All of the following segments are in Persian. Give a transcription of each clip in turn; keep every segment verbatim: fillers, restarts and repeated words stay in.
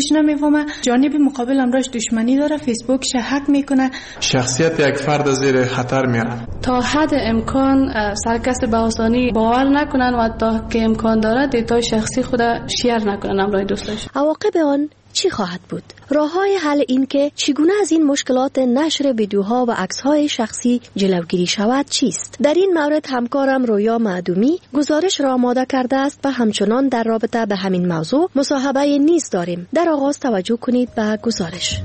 هیچ نمیفهمه جانب مقابل امراش دشمنی داره، فیسبوک شهک میکنه، شخصیت یک فرد زیر خطر میره. تا حد امکان سرکس به آسانی باور نکنن و تا که امکان داره دیتای شخصی خود شیر نکنن همراه دوستاش. عواقب آن چی خواهد بود؟ راه‌های حل این که چگونه از این مشکلات نشر ویدیوها و عکس‌های شخصی جلوگیری شود چیست؟ در این مورد همکارم رویا معدومی گزارش را آماده کرده است و همچنان در رابطه به همین موضوع مصاحبه نیز داریم. در آغاز توجه کنید به گزارش.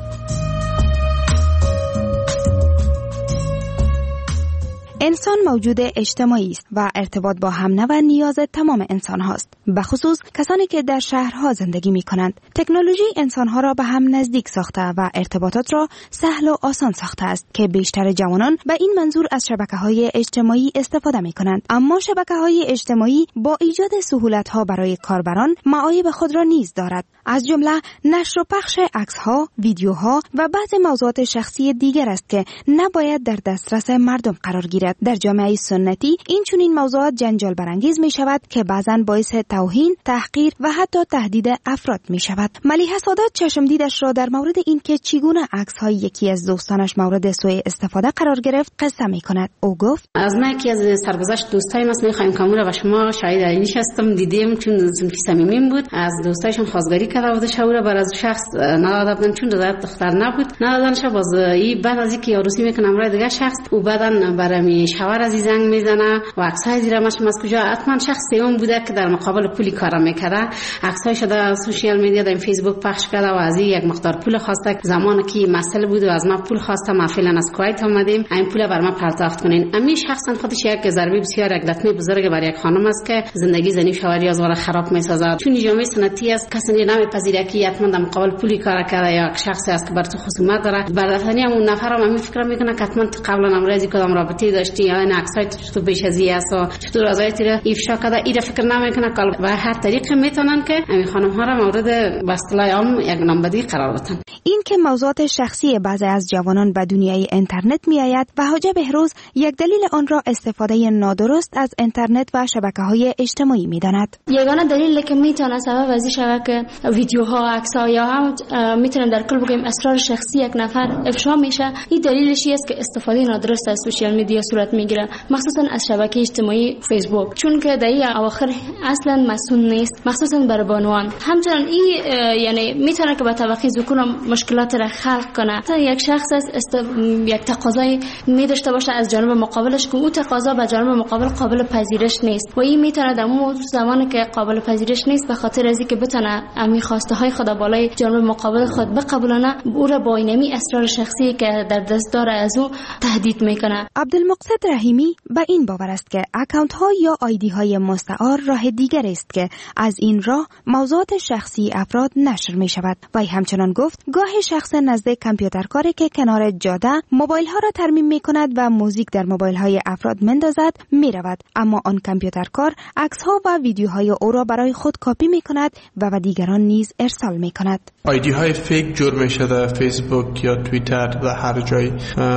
انسان موجود اجتماعی است و ارتباط با همنوع نیاز تمام انسان هاست، به خصوص کسانی که در شهرها زندگی می کنند. تکنولوژی انسان ها را به هم نزدیک ساخته و ارتباطات را سهل و آسان ساخته است که بیشتر جوانان به این منظور از شبکه‌های اجتماعی استفاده می کنند. اما شبکه‌های اجتماعی با ایجاد سهولت‌ها برای کاربران معایب خود را نیز دارد، از جمله نشر و پخش عکس‌ها، ویدیوها و بعضی موضوعات شخصی دیگر است که نباید در دسترس مردم قرار گیرد. در جامعه سنتی این چنین موضوعات جنجال برانگیز می شود که بعضاً باعث توهین، تحقیر و حتی تهدید افراد می شود. ملیحه سادات چشمدیدش را در مورد این که چگونه عکس‌های یکی از دوستانش مورد سوء استفاده قرار گرفت قصه می کند. او گفت: از من یکی از سرگذشت دوستای من میخوایم کامورا و شما شاهد عینیش هستم، دیدیم چون صمیمی بود، از دوستایشون خواستگاری کرده بود، شاورا بر از شخص ندادن چون رضایت دختر نبود، ندادنش باز این بعد از اینکه عروسی میکنم برای دیگه شخص او بعدن برای شوهر از زنگ میزنه و عکسای زیرمش از کجا حتما شخص سوم بوده که در مقابل پولی کار میکرده، عکسایش در سوشیال میدیا در فیسبوک پخش کرده و از یک مقدار پول خواسته. زمانی که مسئله بود و از ما پول خواسته، ما فعلا از کویت اومدیم این پول بر ما پرداخت کنین. امی شخصا خودش یک ضربه بسیار یک لطمه بزرگ برای یک خانم است که زندگی زنی شوهری از وره خراب میسازد. چون جامعه سنتی است کسی نمیپذیره که حتما در مقابل پولی کار کرده یا شخصی است که بر تو خصومت داره. برادرانی همون نفر هم فکر میکنه که حتما قبلا امروزی کدام رابطه داشتی یا این عکسای تو بیش از این است و چطور رضایت را افشا کرده، این فکر نمیکنه که به هر طریق میتونن که همین خانم ها را مورد به اصطلاح عام یک نامبدی قرار بدن. این که موضوعات شخصی بعضی از جوانان به دنیای اینترنت میآید و حاجی بهروز یک دلیل آن را استفاده نادرست از اینترنت و شبکه‌های اجتماعی میداند. یگانه دلیلی که میتونه سبب از این شود که ویدیوها، عکس‌ها یا هم میتونن در کل بگیم اسرار شخصی یک نفر افشا میشه، این دلیلش است که استفاده نادرست از سوشیال میدیا صورت میگیره، مخصوصا از شبکه اجتماعی فیسبوک، چون که در این اواخر اصلا مسئول نیست، مخصوصا برای بانوان. همچنان این یعنی میتونه که با طبقه ذکور مشکلات را خلق کنه. یک شخص است است یک تقاضای می داشته باشه از جانب مقابلش که اون تقاضا به جانب مقابل قابل پذیرش نیست و این میتونه در اون زمانی که قابل پذیرش نیست به خاطر از اینکه بتونه امی خواسته های خود بالای جانب مقابل خود بقبولانه، او را با اینمی اسرار شخصی که در دست داره از او تهدید میکنه. عبدالمقصد رحیمی به این باور است که اکانت ها یا آیدی های مستعار راه دیگر است که از این راه موضوعات شخصی افراد نشر می شود. و همچنان گفت گاهی شخص نزد کامپیوترکاری که کنار جاده موبایل ها را ترمیم می کند و موزیک در موبایل های افراد مندازد می رود، اما آن کامپیوترکار عکس ها و ویدیوهای او را برای خود کپی می کند و به دیگران نیز ارسال می کند. آیدی های فیک جور می شده، فیسبوک یا توییتر و هر جای،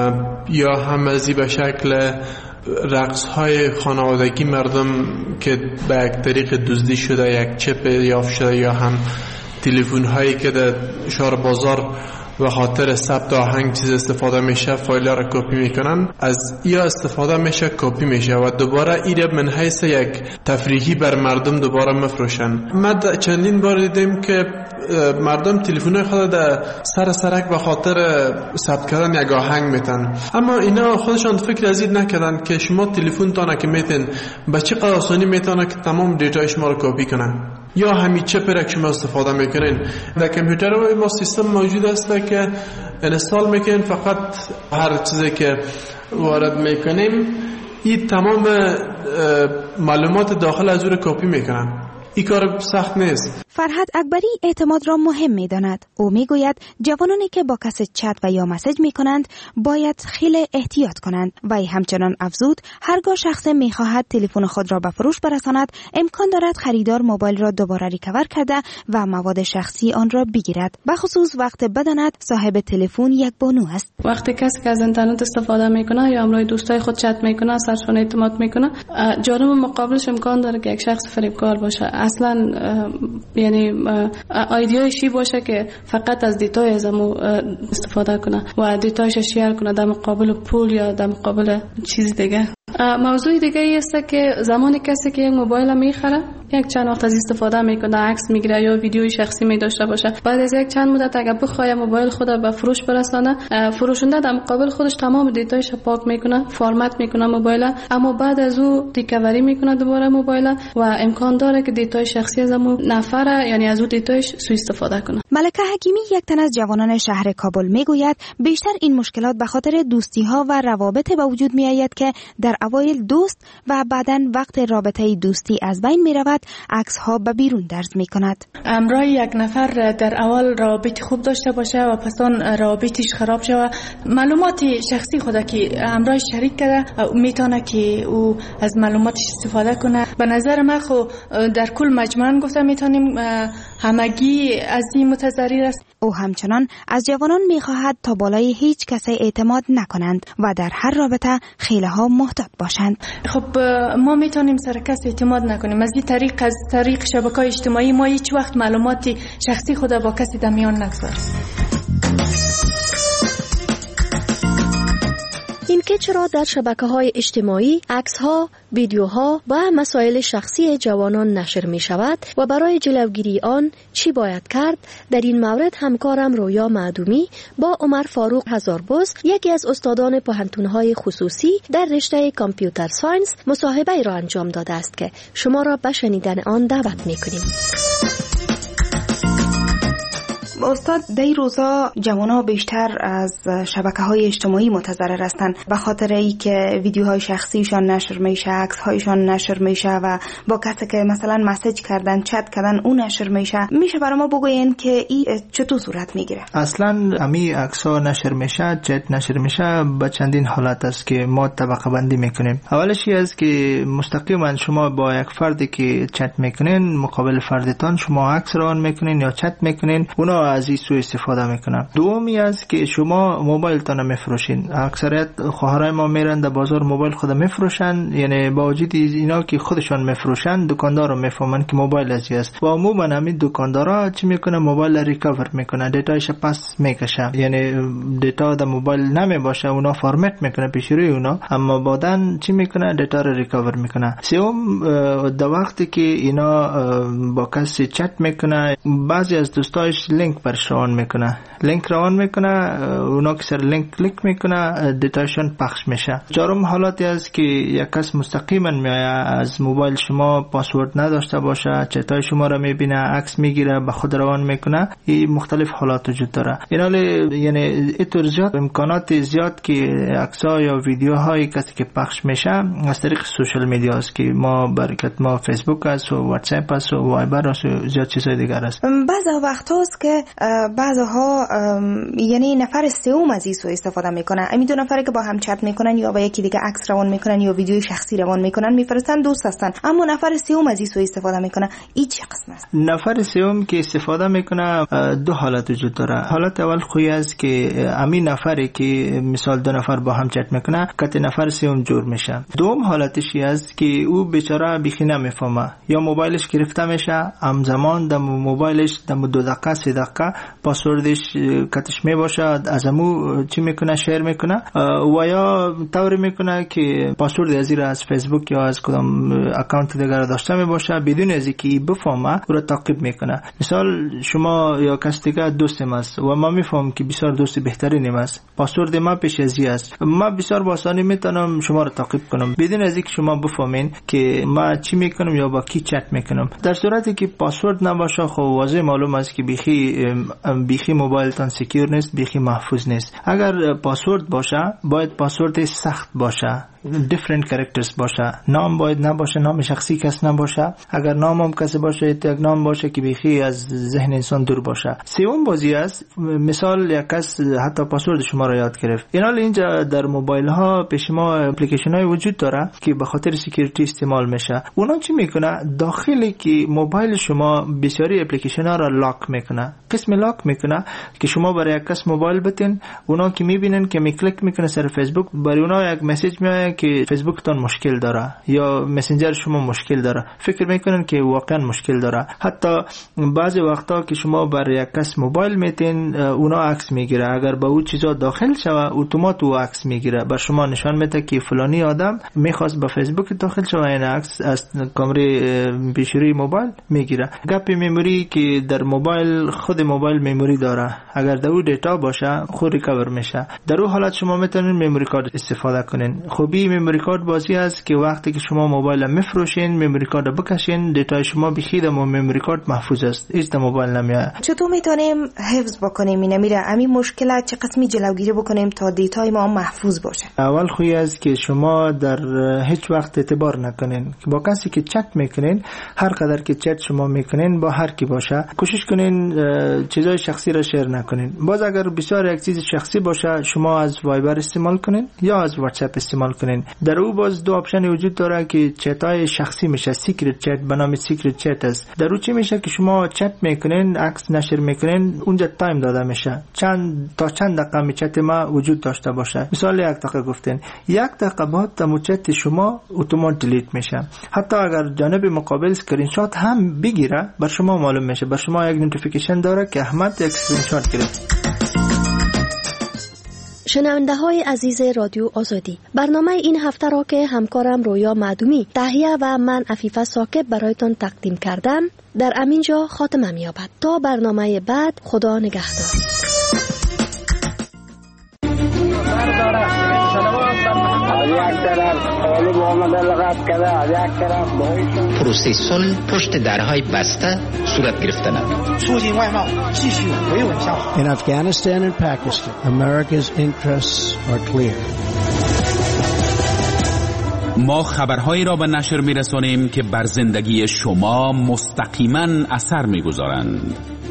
یا همزی به شکل رقص های خانوادگی مردم که به یک طریق دزدی شده، یک چپ یافت شده، یا هم تلفن هایی که در شهر بازار و خاطر ثبت آهنگ چیز استفاده میشه، فایل ها را کپی میکنن، از یا استفاده میشه کپی میشه و دوباره ایره من حیث یک تفریحی بر مردم دوباره مفروشن. ما چندین بار دیدیم که مردم تلفن خود در سر سرک به خاطر ثبت کردن یک آهنگ میتن، اما اینا خودشان فکر از این نکردن که شما تلفن تانه که میتن به چه قدر آسانی میتونه که تمام دیتای شما رو کپی کنن، یا همین چپ را که شما استفاده میکنین. در کامپیوتر ما سیستم موجود است که انستال میکنین، فقط هر چیزی که وارد میکنیم این تمام معلومات داخل از او را کپی میکنن. این کار سخت نیست. فرهاد اکبری اعتماد را مهم می داند. او می گوید جوانانی که با کسی چت و یا مسیج می کنند باید خیلی احتیاط کنند و همچنان افزود هرگاه شخص می خواهد تلفن خود را به فروش برساند امکان دارد خریدار موبایل را دوباره ریکاور کرده و مواد شخصی آن را بگیرد، بخصوص وقت بداند صاحب تلفن یک بانو است. وقتی کسی که از اینترنت استفاده میکنه یا همراه دوستای خود چت میکنه، سرشون اعتماد میکنه، جانب مقابلش امکان داره که یک شخص فریبکار باشه. اصلا یعنی ایدیایشی باشه که فقط از دیتای از مو استفاده کنه و دیتایش شیر کنه در مقابل پول یا در مقابل چیز دیگه. موضوع دیگه ای است که زمانی کسی که یک موبایل میخره یک چند وقت از استفاده میکنه، عکس میگیره یا ویدیوی شخصی می داشته باشه، بعد از یک چند مدت اگه بخواد موبایل خود به فروش برسانه، فروشنده در مقابل خودش تمام دیتایش پاک میکنه، فرمت میکنه موبایل، اما بعد از او ریکاوری میکنه دوباره موبایل و امکان داره که دیتای شخصی از اون نفر یعنی از اون دیتایش سوء استفاده کنه. ملکه حکیمی یک تن از جوانان شهر کابل میگوید بیشتر این مشکلات به خاطر دوستی ها و روابط به وجود می آید که در اوایل دوست و بعداً وقت رابطه دوستی از بین می رود، عکس ها به بیرون درز می کند. امرای یک نفر در اول رابط خوب داشته باشه و پس آن رابطش خراب شود، معلومات شخصی خود که امرای شریک کرده میتونه که او از معلوماتش استفاده کنه. به نظر من خو در کل مجموعاً گفتم میتونیم همگی از این متضرر است. او همچنان از جوانان میخواهد تا بالای هیچ کسی اعتماد نکنند و در هر رابطه خیلی ها محتاط باشند. خب ما میتونیم سر کس اعتماد نکنیم، از این طریق از طریق شبکه‌های اجتماعی ما هیچ وقت معلومات شخصی خود با کسی در میان نگذاریم. اینکه چرا در شبکه‌های اجتماعی عکس‌ها، ویدیوها و مسائل شخصی جوانان نشر می‌شود و برای جلوگیری آن چی باید کرد، در این مورد همکارم رویا معدومی با عمر فاروق هزاربز، یکی از استادان پوهنتون‌های خصوصی در رشته کامپیوتر ساینس، مصاحبه‌ای را انجام داده است که شما را به شنیدن آن دعوت می‌کنیم. استاد، در این روزا جوان‌ها بیشتر از شبکه‌های اجتماعی متضرر هستند به خاطر اینکه ویدیوهای شخصیشان نشر میشه، عکس‌هایشان نشر میشه و با کسی که مثلا مسیج کردن، چت کردن، اون نشر میشه. میشه برای ما بگوین که این چطور صورت میگیره؟ اصلا امی عکس‌ها نشر میشه، چت نشر میشه به چندین حالت است که ما طبقه بندی میکنیم. اولش این است که مستقیما شما با یک فردی که چت میکنین، مقابل فردتان شما عکس روان میکنین یا چت میکنین، اونا از این سوء استفاده میکنن. دومی است که شما موبایل تان میفروشین. اکثریت خواهرای ما میرن در بازار موبایل خود میفروشن، یعنی با وجود اینا که خودشان میفروشن، دکاندار رو میفهمن که موبایل ازی است و عموما همین دکاندارا چی میکنه، موبایل ریکاور میکنه، دیتایش پس میکشه، یعنی دیتا در موبایل نمیباشه، اونا فرمت میکنه پیش روی اونا، اما بعدن چی میکنه، دیتا رو ریکاور میکنه. سوم، در وقتی که اینا با کسی چت میکنه، بعضی از دوستایش لینک برش روان میکنه، لینک روان میکنه، اونا که سر لینک کلیک میکنه، دیتایشون پخش میشه. چهارم حالتی است که یک کس مستقیما میآید از موبایل شما پاسورد نداشته باشه، چتای شما رو میبینه، عکس میگیره، به خود روان میکنه. این مختلف حالات وجود داره. اینا یعنی اینطور زیاد امکانات زیاد که عکس‌ها یا ویدیوهای کسی که پخش میشه از طریق سوشال میدیا است که ما برکت ما فیسبوک است و واتس اپ است و وایبر است و زیاد چیزای دیگر است. بعضی وقت هست که بعضها یعنی نفر سوم از این سوء استفاده میکنن. همین دو نفری که با هم چت میکنن یا با یکی دیگه عکس روان میکنن یا ویدیوی شخصی روان میکنن میفرستن، دوست هستن، اما نفر سوم از این سوء استفاده میکنه. این چه قسم است؟ نفر سوم که استفاده میکنه دو حالت وجود داره. حالت اول خوی است که همین نفری که مثال دو نفر با هم چت میکنه کت نفر سوم جور میشه. دوم حالتش است که او بیچاره بیخی نمیفهمه، یا موبایلش گرفته میشه، همزمان در موبایلش در دو دقیقه سه دقیقه پاسوردش کتش می باشد، از امو چی میکنه، شیر میکنه و یا طوری میکنه که پاسورد از را از فیسبوک یا از کدام اکانت دیگر داشته می باشه بدون از اینکه بفهمه او را تعقیب میکنه. مثال شما یا کس دیگه دوستم است و ما میفهمم که بسیار دوست بهترینم است، پاسورد ما پیش ازی است، ما بسیار با آسانی میتونم شما را تعقیب کنم بدون از اینکه شما بفهمین که ما چی میکنم یا با کی چت میکنم. در صورتی که پاسورد نباشه خب واضح معلوم است که بیخی بیخی موبایلتان سکیور نیست، بیخی محفوظ نیست. اگر پاسورد باشه باید پاسورد سخت باشه، different characters باشه، نام باید نباشه، نام شخصی کس نباشه، اگر نام هم کسی باشه یک نام باشه که بیخی از ذهن انسان دور باشه. سوم بازی است، مثال یک کس حتی پاسورد شما را یاد گرفت. اینال اینجا در موبایل ها پیش ما اپلیکیشن های وجود داره که به خاطر سکیوریتی استعمال میشه. اونا چی میکنه، داخلی که موبایل شما بسیاری اپلیکیشن ها را لاک میکنه. قسم لاک میکنه که شما برای یک کس موبایل بتین، اونا که میبینن که می کلیک میکنه سر فیسبوک، برای اونا یک مسیج میاد میگن که فیسبوکتان مشکل داره یا مسنجر شما مشکل داره، فکر میکنن که واقعا مشکل داره. حتی بعضی وقتا که شما بر یک کس موبایل میتین اونا عکس میگیره، اگر با او چیزا داخل شوه اتومات او عکس میگیره، بر شما نشان میده که فلانی آدم میخواست با فیسبوک داخل شوه، این عکس از کامره پیشروی موبایل میگیره. گپ مموری که در موبایل خود موبایل مموری داره، اگر در او دیتا باشه خود ریکاور میشه. در اون حالت شما میتونین مموری کارت استفاده کنین. خوبی مموری کارت بازی است که وقتی که شما موبایل میفروشین مموری کارت بکشین، دیتا شما بخید اما مموری کارت محفوظ است، هیچ در موبایل نمیاد. چطور میتونیم حفظ بکنیم اینا میره همین مشکلات چه قسمی جلوگیری بکنیم تا دیتای ما محفوظ باشه؟ اول خوی است که شما در هیچ وقت اعتبار نکنین. با کسی که چت میکنین، هر قدر که چت شما میکنین با هر کی باشه، کوشش کنین چیزای شخصی را شیر نکنین. باز اگر بسیار یک چیز شخصی باشه شما از وایبر استعمال کنین یا از واتساپ استعمال کنین. در او باز دو آپشن وجود داره که چتای شخصی میشه، سیکرت چت به نام سیکرت چت است. در او چی میشه که شما چت میکنین، عکس نشر میکنین، اونجا تایم داده میشه چند تا چند دقیقه می چت ما وجود داشته باشه. مثال یک دقیقه گفتین، یک دقیقه بعد تمو چت شما اتومات دیلیت میشه. حتی اگر جانب مقابل اسکرین شات هم بگیره بر شما معلوم میشه، بر شما یک نوتیفیکیشن داره که احمد یک اسکرین شات گرفت. شنونده های عزیز رادیو آزادی، برنامه این هفته را که همکارم رویا معدومی تهیه و من عفیفه ساکب برایتان تقدیم کردم در امینجا خاتمه می‌یابد. تا برنامه بعد، خدا نگهدار. پروسه صلح پشت درهای بسته صورت گرفتن. In Afghanistan and Pakistan, America's interests are clear. ما خبرهایی را به نشر می‌رسانیم که بر زندگی شما مستقیما اثر می‌گذارند.